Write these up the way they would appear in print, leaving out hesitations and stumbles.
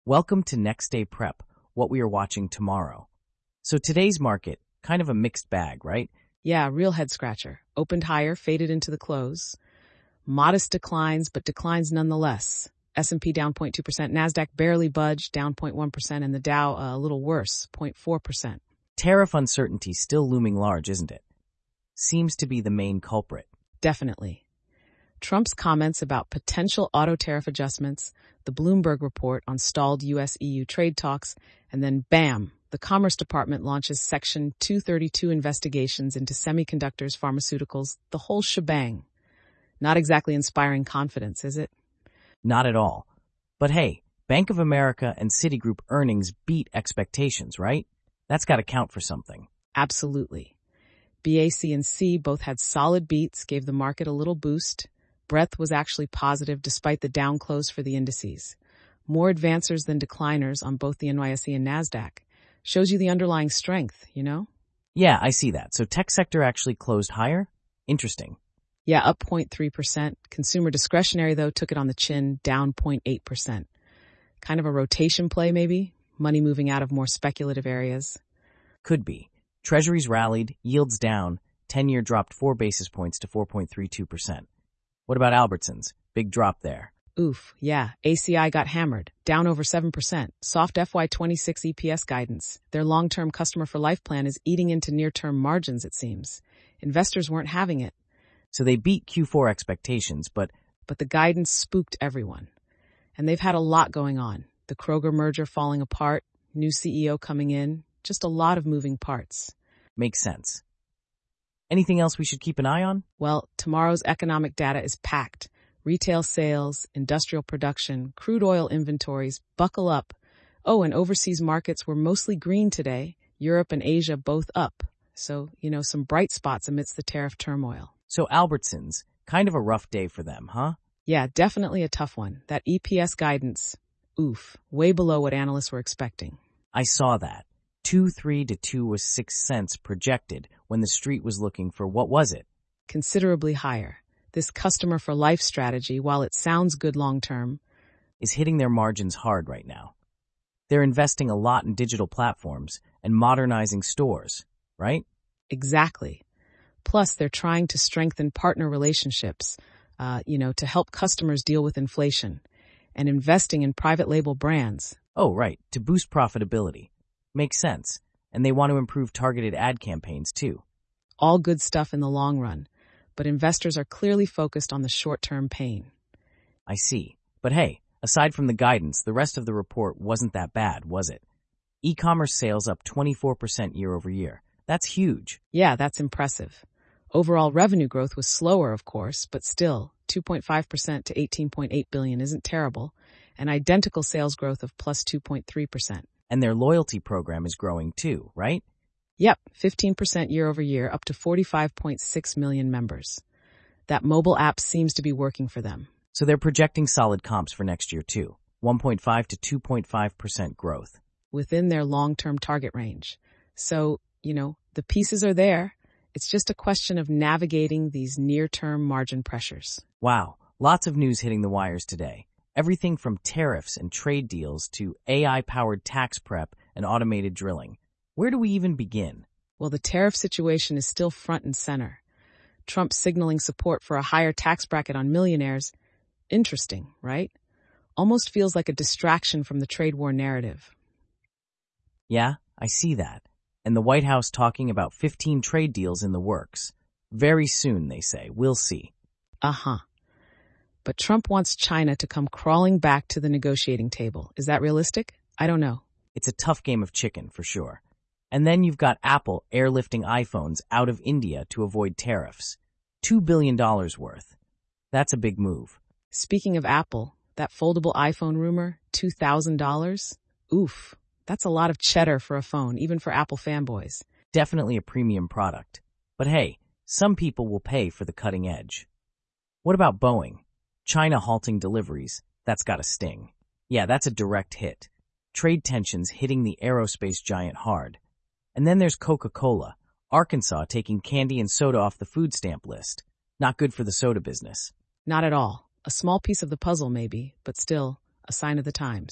Welcome to Next Day Prep, what we are watching tomorrow. So today's market, kind of a mixed bag, right? Yeah, real head scratcher. Opened higher, faded into the close. Modest declines, but declines nonetheless. S&P down 0.2%, NASDAQ barely budged, down 0.1%, and the Dow a little worse, 0.4%. Tariff uncertainty still looming large, isn't it? Seems to be the main culprit. Definitely. Trump's comments about potential auto tariff adjustments, the Bloomberg report on stalled U.S.-EU trade talks, and then bam, the Commerce Department launches Section 232 investigations into semiconductors, pharmaceuticals, the whole shebang. Not exactly inspiring confidence, is it? Not at all. But hey, Bank of America and Citigroup earnings beat expectations, right? That's got to count for something. Absolutely. BAC and C both had solid beats, gave the market a little boost. Breadth was actually positive despite the down close for the indices. More advancers than decliners on both the NYSE and NASDAQ. Shows you the underlying strength, you know? Yeah, I see that. So tech sector actually closed higher? Interesting. Yeah, up 0.3%. Consumer discretionary, though, took it on the chin, down 0.8%. Kind of a rotation play, maybe? Money moving out of more speculative areas. Could be. Treasuries rallied, yields down, 10-year dropped 4 basis points to 4.32%. What about Albertsons? Big drop there. Oof, yeah. ACI got hammered, down over 7%. Soft FY26 EPS guidance. Their long-term customer for life plan is eating into near-term margins, it seems. Investors weren't having it. So they beat Q4 expectations, but the guidance spooked everyone. And they've had a lot going on. The Kroger merger falling apart, new CEO coming in, just a lot of moving parts. makes sense. Anything else we should keep an eye on? Well, tomorrow's economic data is packed. Retail sales, industrial production, crude oil inventories, buckle up. Oh, and overseas markets were mostly green today. Europe and Asia both up. So, some bright spots amidst the tariff turmoil. So Albertsons, kind of a rough day for them, huh? Yeah, definitely a tough one. That EPS guidance, oof, way below what analysts were expecting. I saw that. 2.3 to 2 was 6 cents projected when the street was looking for, what was it? Considerably higher. This customer for life strategy, while it sounds good long-term, Is hitting their margins hard right now. They're investing a lot in digital platforms and modernizing stores, right? exactly. Plus, they're trying to strengthen partner relationships, to help customers deal with inflation and investing in private label brands. Oh, right, to boost profitability. Makes sense. And they want to improve targeted ad campaigns too. All good stuff in the long run, but investors are clearly focused on the short-term pain. I see. But hey, aside from the guidance, the rest of the report wasn't that bad, was it? E-commerce sales up 24% year over year. That's huge. Yeah, that's impressive. Overall revenue growth was slower, of course, but still, 2.5% to 18.8 billion isn't terrible, and identical sales growth of plus 2.3%. And their loyalty program is growing too, right? Yep, 15% year over year, up to 45.6 million members. That mobile app seems to be working for them. So they're projecting solid comps for next year too. 1.5 to 2.5% growth. Within their long-term target range. So, the pieces are there. It's just a question of navigating these near-term margin pressures. Wow, lots of news hitting the wires today. Everything from tariffs and trade deals to AI-powered tax prep and automated drilling. Where do we even begin? Well, the tariff situation is still front and center. Trump signaling support for a higher tax bracket on millionaires. Interesting, right? Almost feels like a distraction from the trade war narrative. Yeah, I see that. And the White House talking about 15 trade deals in the works. Very soon, they say. We'll see. Uh-huh. But Trump wants China to come crawling back to the negotiating table. Is that realistic? I don't know. It's a tough game of chicken, for sure. And then you've got Apple airlifting iPhones out of India to avoid tariffs. $2 billion worth. That's a big move. Speaking of Apple, that foldable iPhone rumor, $2,000? Oof. That's a lot of cheddar for a phone, even for Apple fanboys. Definitely a premium product. But hey, some people will pay for the cutting edge. What about Boeing? China halting deliveries. That's got a sting. Yeah, that's a direct hit. Trade tensions hitting the aerospace giant hard. And then there's Coca-Cola. Arkansas taking candy and soda off the food stamp list. Not good for the soda business. Not at all. A small piece of the puzzle, maybe, but still, a sign of the times.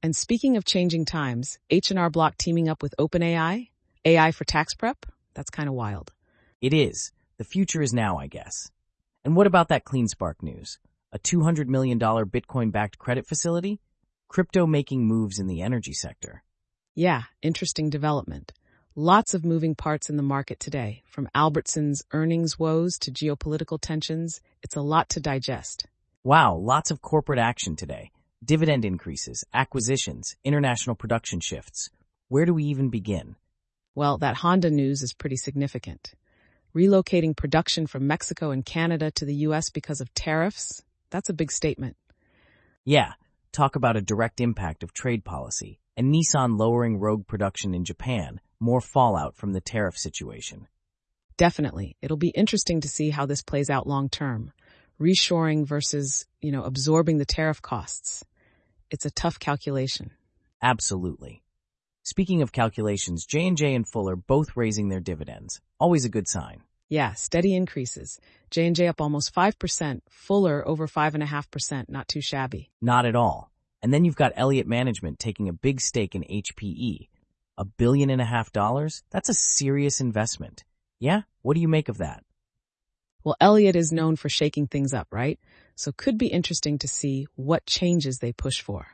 And speaking of changing times, H&R Block teaming up with OpenAI? AI for tax prep? That's kind of wild. It is. The future is now, I guess. And what about that CleanSpark news? A $200 million Bitcoin-backed credit facility? Crypto making moves in the energy sector. Yeah, interesting development. Lots of moving parts in the market today, from Albertsons' earnings woes to geopolitical tensions. It's a lot to digest. Wow, lots of corporate action today. Dividend increases, acquisitions, international production shifts. Where do we even begin? Well, that Honda news is pretty significant. Relocating production from Mexico and Canada to the U.S. because of tariffs? That's a big statement. Yeah, talk about a direct impact of trade policy. And Nissan lowering Rogue production in Japan, more fallout from the tariff situation. Definitely. It'll be interesting to see how this plays out long term. Reshoring versus, absorbing the tariff costs. It's a tough calculation. Absolutely. Speaking of calculations, J&J and Fuller both raising their dividends. Always a good sign. Yeah, steady increases. J&J up almost 5%, Fuller over 5.5%, not too shabby. Not at all. And then you've got Elliott Management taking a big stake in HPE. $1.5 billion? That's a serious investment. Yeah? What do you make of that? Well, Elliott is known for shaking things up, right? So could be interesting to see what changes they push for.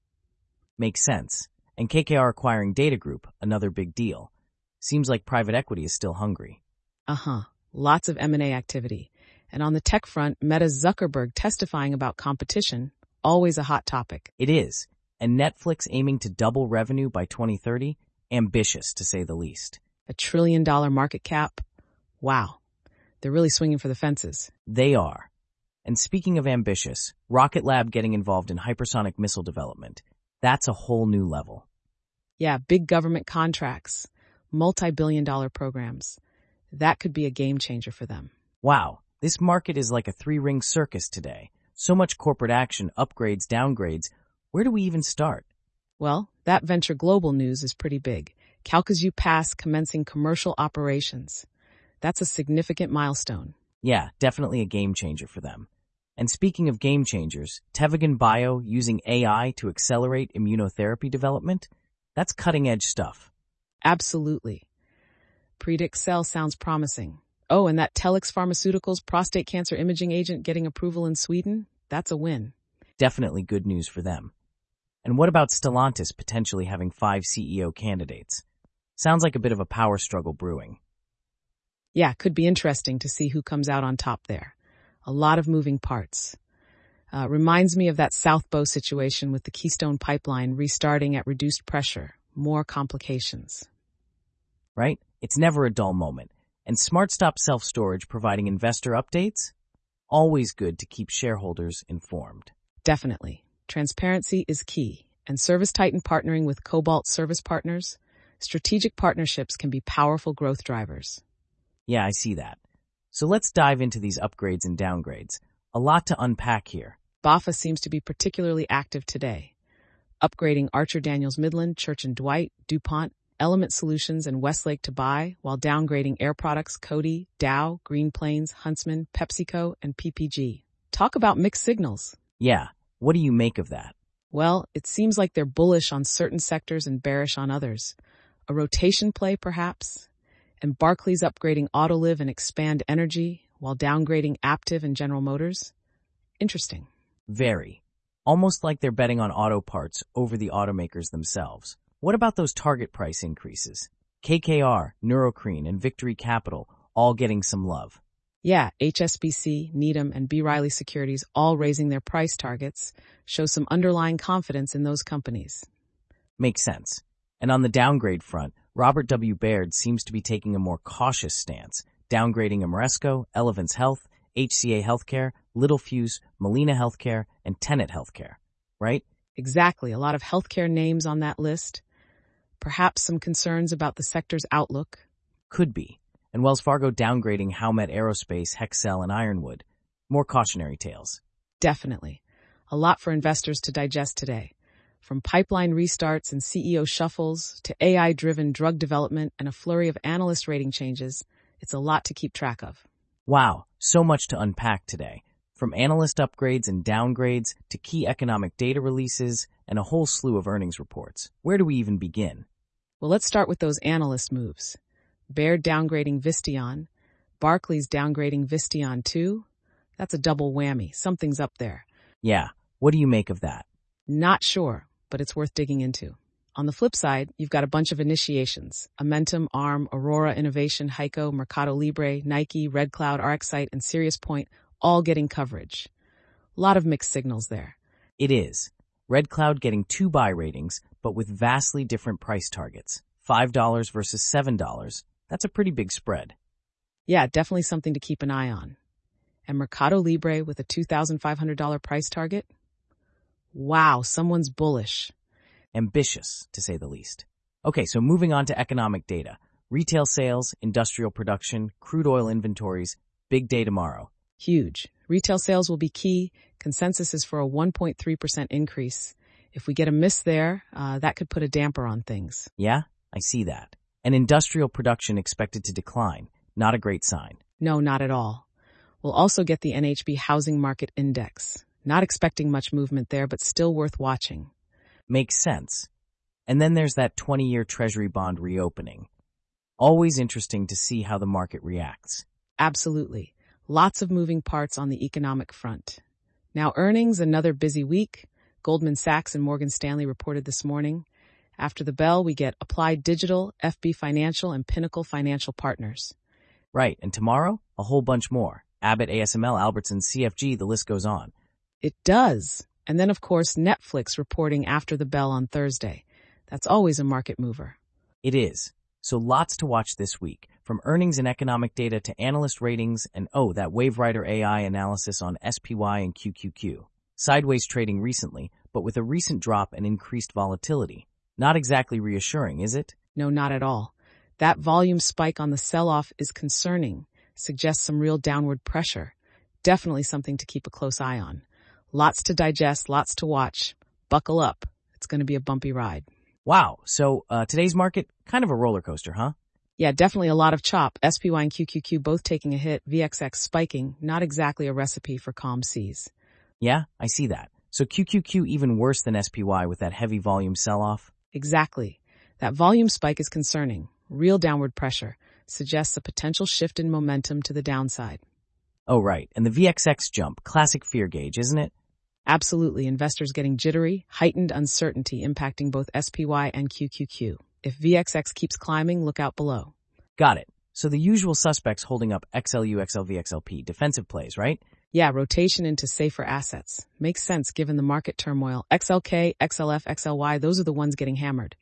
Makes sense. And KKR acquiring Data Group, another big deal. Seems like private equity is still hungry. Lots of M&A activity. And on the tech front, Meta's Zuckerberg testifying about competition, always a hot topic. It is. And Netflix aiming to double revenue by 2030? Ambitious, to say the least. $1 trillion market cap? Wow. They're really swinging for the fences. They are. And speaking of ambitious, Rocket Lab getting involved in hypersonic missile development. That's a whole new level. Yeah, big government contracts, multi-billion-dollar programs. That could be a game changer for them. Wow, this market is like a three-ring circus today. So much corporate action, upgrades, downgrades. Where do we even start? Well, that Venture Global news is pretty big. Calcasieu Pass commencing commercial operations. That's a significant milestone. Yeah, definitely a game changer for them. And speaking of game changers, Tevagen Bio using AI to accelerate immunotherapy development? That's cutting-edge stuff. Absolutely. Predixel sounds promising. Oh, and that Telix Pharmaceuticals prostate cancer imaging agent getting approval in Sweden? That's a win. Definitely good news for them. And what about Stellantis potentially having 5 CEO candidates? Sounds like a bit of a power struggle brewing. Yeah, could be interesting to see who comes out on top there. A lot of moving parts. Reminds me of that South Bow situation with the Keystone Pipeline restarting at reduced pressure. More complications. Right? It's never a dull moment. And SmartStop Self-Storage providing investor updates? Always good to keep shareholders informed. Definitely. Transparency is key. And ServiceTitan partnering with Cobalt Service Partners? Strategic partnerships can be powerful growth drivers. Yeah, I see that. So let's dive into these upgrades and downgrades. A lot to unpack here. BAFA seems to be particularly active today, upgrading Archer Daniels Midland, Church & Dwight, DuPont, Element Solutions, and Westlake to buy, while downgrading Air Products, Coty, Dow, Green Plains, Huntsman, PepsiCo, and PPG. Talk about mixed signals. Yeah, what do you make of that? Well, it seems like they're bullish on certain sectors and bearish on others. A rotation play, perhaps? And Barclays upgrading Autoliv and Expand Energy, while downgrading Aptiv and General Motors? Interesting. Very. Almost like they're betting on auto parts over the automakers themselves. What about those target price increases? KKR, Neurocrene, and Victory Capital all getting some love. Yeah, HSBC, Needham, and B. Riley Securities all raising their price targets show some underlying confidence in those companies. Makes sense. And on the downgrade front, Robert W. Baird seems to be taking a more cautious stance, downgrading Ameresco, Elevance Health, HCA Healthcare, Littelfuse, Molina Healthcare, and Tenet Healthcare, right? Exactly. A lot of healthcare names on that list. Perhaps some concerns about the sector's outlook. Could be. And Wells Fargo downgrading Howmet Aerospace, Hexcel, and Ironwood. More cautionary tales. Definitely. A lot for investors to digest today. From pipeline restarts and CEO shuffles to AI-driven drug development and a flurry of analyst rating changes, it's a lot to keep track of. Wow, so much to unpack today. From analyst upgrades and downgrades to key economic data releases and a whole slew of earnings reports. Where do we even begin? Well, let's start with those analyst moves. Baird downgrading Visteon, Barclays downgrading Visteon too. That's a double whammy. Something's up there. Yeah, what do you make of that? Not sure, but it's worth digging into. On the flip side, you've got a bunch of initiations. Amentum, ARM, Aurora Innovation, Heiko, Mercado Libre, Nike, Red Cloud, RxSight, and SiriusPoint all getting coverage. A lot of mixed signals there. It is. Red Cloud getting 2 buy ratings, but with vastly different price targets. $5 versus $7. That's a pretty big spread. Yeah, definitely something to keep an eye on. And Mercado Libre with a $2,500 price target? Wow, someone's bullish. Ambitious, to say the least. Okay, so moving on to economic data. Retail sales, industrial production, crude oil inventories, big day tomorrow. Huge. Retail sales will be key. Consensus is for a 1.3% increase. If we get a miss there, that could put a damper on things. Yeah, I see that. And industrial production expected to decline. Not a great sign. No, not at all. We'll also get the NHB Housing Market Index. Not expecting much movement there, but still worth watching. Makes sense. And then there's that 20-year Treasury bond reopening. Always interesting to see how the market reacts. Absolutely. Lots of moving parts on the economic front. Now earnings, another busy week. Goldman Sachs and Morgan Stanley reported this morning. After the bell, we get Applied Digital, FB Financial, and Pinnacle Financial Partners. Right, and tomorrow, a whole bunch more. Abbott, ASML, Albertsons, CFG, the list goes on. It does. And then, of course, Netflix reporting after the bell on Thursday. That's always a market mover. It is. So lots to watch this week, from earnings and economic data to analyst ratings and, that WaveWriter AI analysis on SPY and QQQ. Sideways trading recently, but with a recent drop and increased volatility. Not exactly reassuring, is it? No, not at all. That volume spike on the sell-off is concerning, suggests some real downward pressure. Definitely something to keep a close eye on. Lots to digest, lots to watch. Buckle up. It's going to be a bumpy ride. Wow, so today's market, kind of a roller coaster, huh? Yeah, definitely a lot of chop. SPY and QQQ both taking a hit, VXX spiking, not exactly a recipe for calm seas. Yeah, I see that. So QQQ even worse than SPY with that heavy volume sell-off? Exactly. That volume spike is concerning. Real downward pressure suggests a potential shift in momentum to the downside. Oh, right. And the VXX jump, classic fear gauge, isn't it? Absolutely. Investors getting jittery, heightened uncertainty impacting both SPY and QQQ. If VXX keeps climbing, look out below. Got it. So the usual suspects holding up XLU, XLV, XLP, defensive plays, right? Yeah, rotation into safer assets. Makes sense given the market turmoil. XLK, XLF, XLY, those are the ones getting hammered.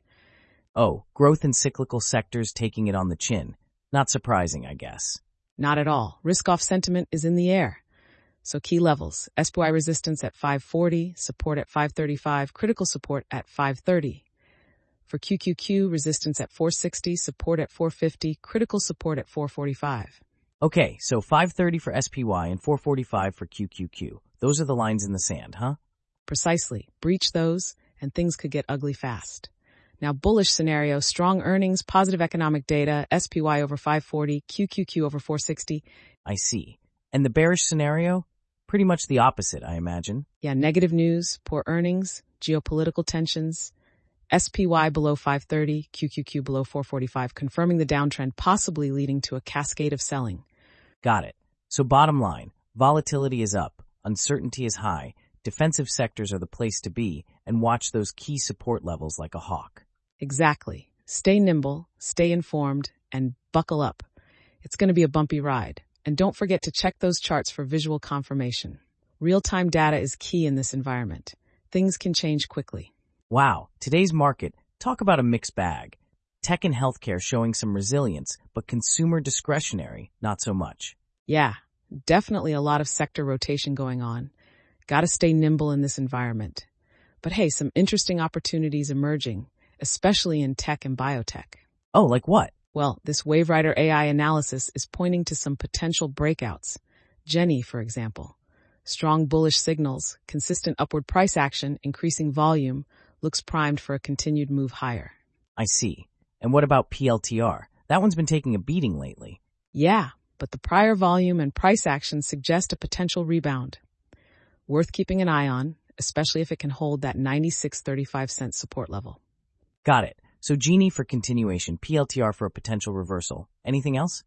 Oh, growth in cyclical sectors taking it on the chin. Not surprising, I guess. Not at all. Risk-off sentiment is in the air. So key levels, SPY resistance at 540, support at 535, critical support at 530. For QQQ, resistance at 460, support at 450, critical support at 445. Okay, so 530 for SPY and 445 for QQQ. Those are the lines in the sand, huh? Precisely. Breach those, and things could get ugly fast. Now, bullish scenario, strong earnings, positive economic data, SPY over 540, QQQ over 460. I see. And the bearish scenario? Pretty much the opposite, I imagine. Yeah, negative news, poor earnings, geopolitical tensions, SPY below 530, QQQ below 445, confirming the downtrend, possibly leading to a cascade of selling. Got it. So bottom line, volatility is up, uncertainty is high, defensive sectors are the place to be, and watch those key support levels like a hawk. Exactly. Stay nimble, stay informed, and buckle up. It's going to be a bumpy ride. And don't forget to check those charts for visual confirmation. Real-time data is key in this environment. Things can change quickly. Wow, today's market, talk about a mixed bag. Tech and healthcare showing some resilience, but consumer discretionary, not so much. Yeah, definitely a lot of sector rotation going on. Gotta stay nimble in this environment. But hey, some interesting opportunities emerging, especially in tech and biotech. Oh, like what? Well, this WaveWriter AI analysis is pointing to some potential breakouts. Jenny, for example. Strong bullish signals, consistent upward price action, increasing volume, looks primed for a continued move higher. I see. And what about PLTR? That one's been taking a beating lately. Yeah, but the prior volume and price action suggest a potential rebound. Worth keeping an eye on, especially if it can hold that 96.35 support level. Got it. So Genie for continuation, PLTR for a potential reversal. Anything else?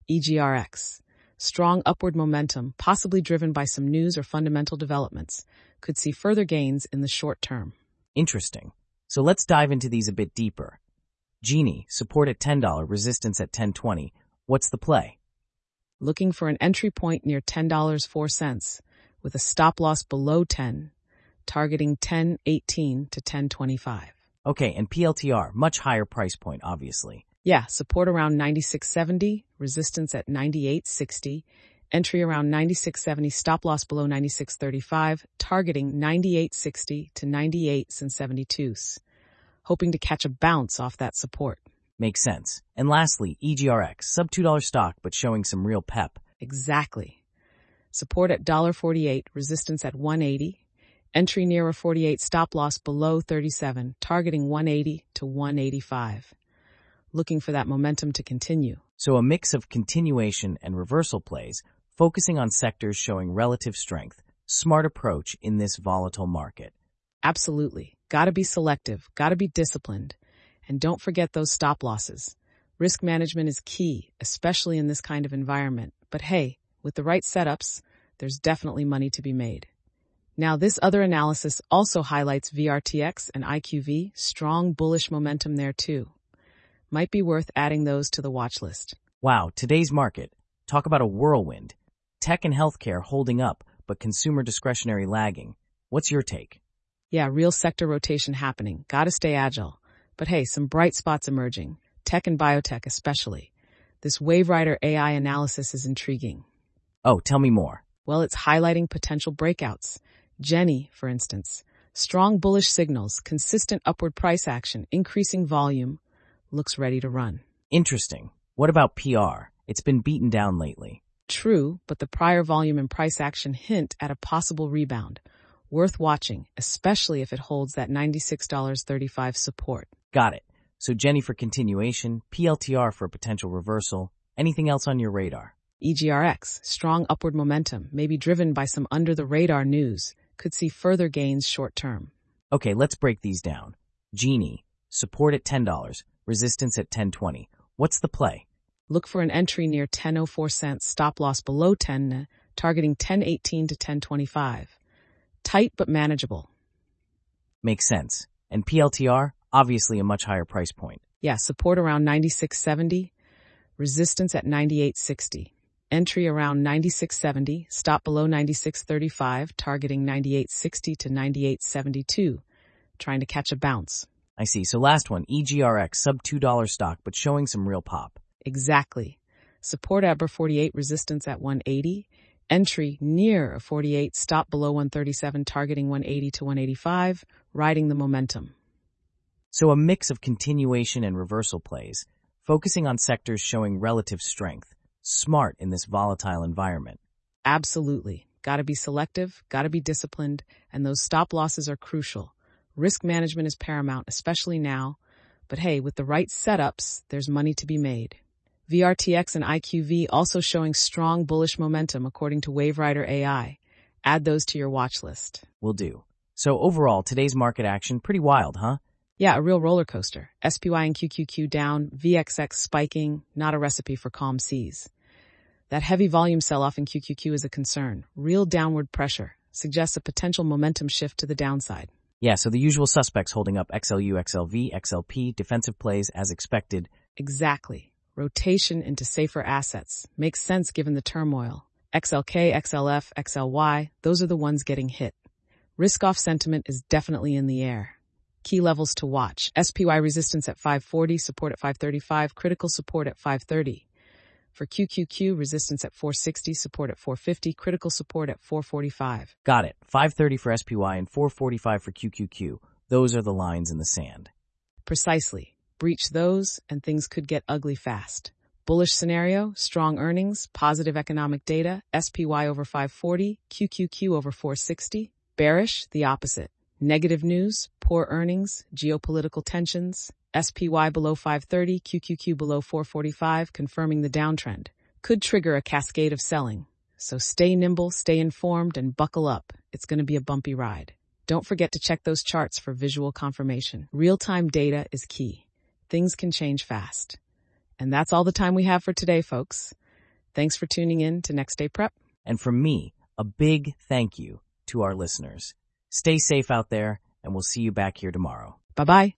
EGRX. Strong upward momentum, possibly driven by some news or fundamental developments, could see further gains in the short term. Interesting. So let's dive into these a bit deeper. Genie, support at $10, resistance at $10.20. What's the play? Looking for an entry point near $10.04 with a stop loss below 10, targeting $10.18 to $10.25. Okay, and PLTR, much higher price point, obviously. Yeah, support around 96.70, resistance at 98.60, entry around 96.70, stop loss below 96.35, targeting 98.60 to 98.72. Hoping to catch a bounce off that support. Makes sense. And lastly, EGRX, sub $2 stock, but showing some real pep. Exactly. Support at $1.48, resistance at $1.80, entry near a 48, stop loss below 37, targeting 180 to 185. Looking for that momentum to continue. So a mix of continuation and reversal plays, focusing on sectors showing relative strength. Smart approach in this volatile market. Absolutely. Gotta be selective, gotta be disciplined. And don't forget those stop losses. Risk management is key, especially in this kind of environment. But hey, with the right setups, there's definitely money to be made. Now, this other analysis also highlights VRTX and IQV, strong bullish momentum there too. Might be worth adding those to the watch list. Wow, today's market. Talk about a whirlwind. Tech and healthcare holding up, but consumer discretionary lagging. What's your take? Yeah, real sector rotation happening. Gotta stay agile. But hey, some bright spots emerging. Tech and biotech especially. This WaveWriter AI analysis is intriguing. Oh, tell me more. Well, it's highlighting potential breakouts. Jenny, for instance. Strong bullish signals, consistent upward price action, increasing volume. Looks ready to run. Interesting. What about PR? It's been beaten down lately. True, but the prior volume and price action hint at a possible rebound. Worth watching, especially if it holds that $96.35 support. Got it. So Jenny for continuation, PLTR for a potential reversal. Anything else on your radar? EGRX, strong upward momentum, may be driven by some under-the-radar news. Could see further gains short term. Okay, let's break these down. Genie, support at $10, resistance at $10.20. What's the play? Look for an entry near 10.04 cents, stop loss below 10, targeting 10.18 to 10.25. Tight but manageable. Makes sense. And PLTR, obviously a much higher price point. Yeah, support around 96.70, resistance at 98.60. Entry around 96.70, stop below 96.35, targeting 98.60 to 98.72. Trying to catch a bounce. I see. So last one, EGRX, sub $2 stock, but showing some real pop. Exactly. Support at 48, resistance at 180. Entry near a 48, stop below 137, targeting 180 to 185, riding the momentum. So a mix of continuation and reversal plays, focusing on sectors showing relative strength. Smart in this volatile environment. Absolutely. Gotta be selective, gotta be disciplined, and those stop losses are crucial. Risk management is paramount, especially now. But hey, with the right setups, there's money to be made. VRTX and IQV also showing strong bullish momentum according to WaveWriter AI. Add those to your watch list. Will do. So overall, today's market action, pretty wild, huh? Yeah, a real roller coaster. SPY and QQQ down, VXX spiking, not a recipe for calm seas. That heavy volume sell-off in QQQ is a concern. Real downward pressure suggests a potential momentum shift to the downside. Yeah, so the usual suspects holding up XLU, XLV, XLP, defensive plays as expected. Exactly. Rotation into safer assets. Makes sense given the turmoil. XLK, XLF, XLY, those are the ones getting hit. Risk-off sentiment is definitely in the air. Key levels to watch. SPY resistance at 540, support at 535, critical support at 530. For QQQ, resistance at 460, support at 450, critical support at 445. Got it. 530 for SPY and 445 for QQQ. Those are the lines in the sand. Precisely. Breach those, and things could get ugly fast. Bullish scenario, strong earnings, positive economic data, SPY over 540, QQQ over 460. Bearish, the opposite. Negative news, poor earnings, geopolitical tensions, SPY below 530, QQQ below 445, confirming the downtrend. Could trigger a cascade of selling. So stay nimble, stay informed, and buckle up. It's going to be a bumpy ride. Don't forget to check those charts for visual confirmation. Real-time data is key. Things can change fast. And that's all the time we have for today, folks. Thanks for tuning in to Next Day Prep. And from me, a big thank you to our listeners. Stay safe out there, and we'll see you back here tomorrow. Bye-bye.